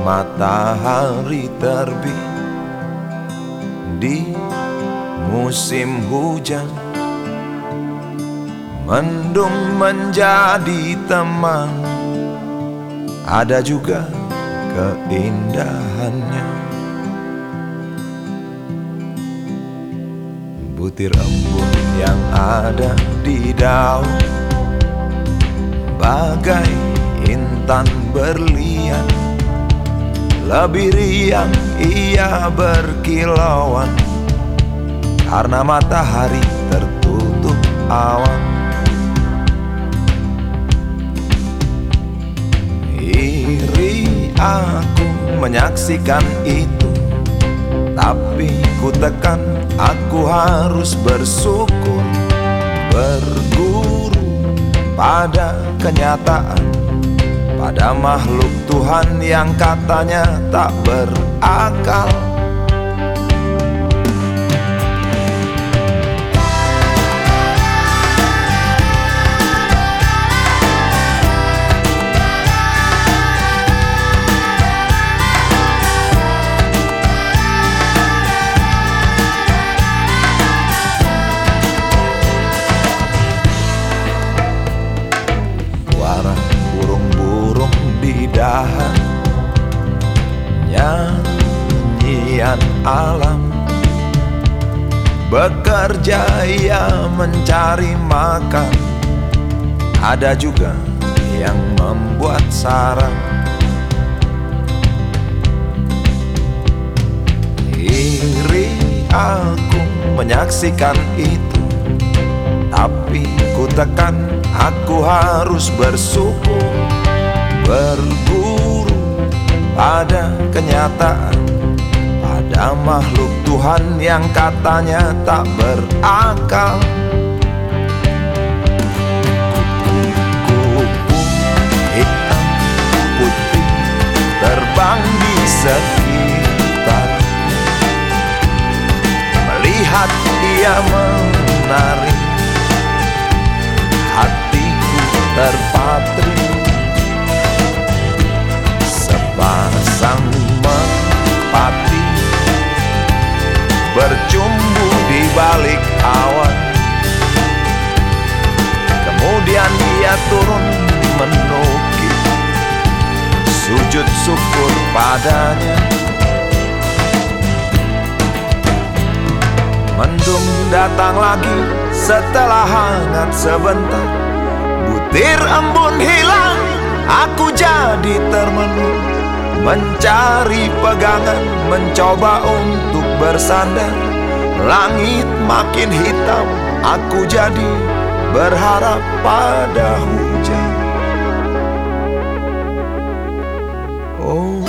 matahari terbit di musim hujan, mendung menjadi teman, ada juga keindahannya. Butir embun yang ada di daun, bagai intan berlian, lebih riang ia berkilauan, karena matahari tertutup awan. Iri aku menyaksikan itu, tapi ku tekan aku harus bersyukur, berguru pada kenyataan, pada makhluk Tuhan yang katanya tak berakal. Burung-burung di dahan, nyanyian alam, bekerja ia mencari makan, ada juga yang membuat sarang. Iri aku menyaksikan itu, tapi ku tekan aku harus bersyukur, berguru pada kenyataan, pada makhluk Tuhan yang katanya tak berakal. Kupu-kupu hitam putih terbang di sekitar, melihat dia menari, hatiku terpatri. Sepasang merpati bercumbu di balik awan, kemudian dia turun menukik, sujud syukur padanya. Mendung datang lagi setelah hangat sebentar, butir embun hilang, aku jadi termenung, mencari pegangan, mencoba untuk bersandar. Langit makin hitam, aku jadi berharap pada hujan. Oh,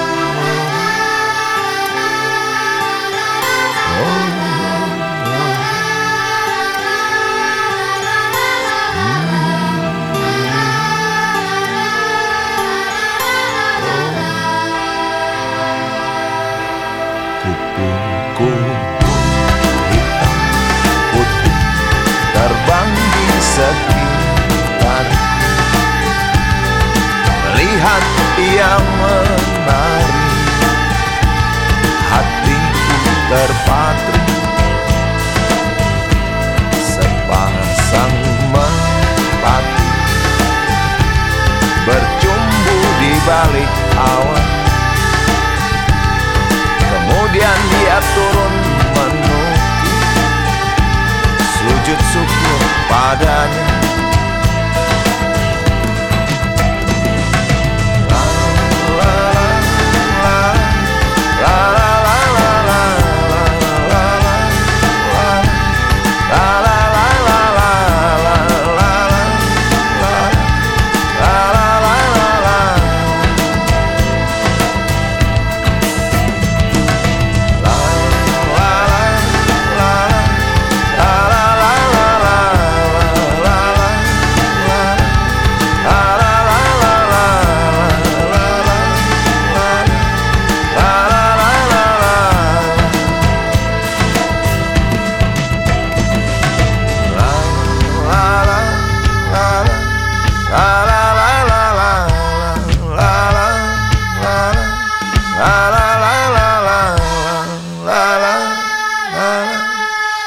kupu-kupu hitam putih terbang di sekitar, melihat ia menari, hatiku terpatri. Sepasang merpati bercumbu di balik awan, kemudian dia turun menukik, sujud syukur padanya.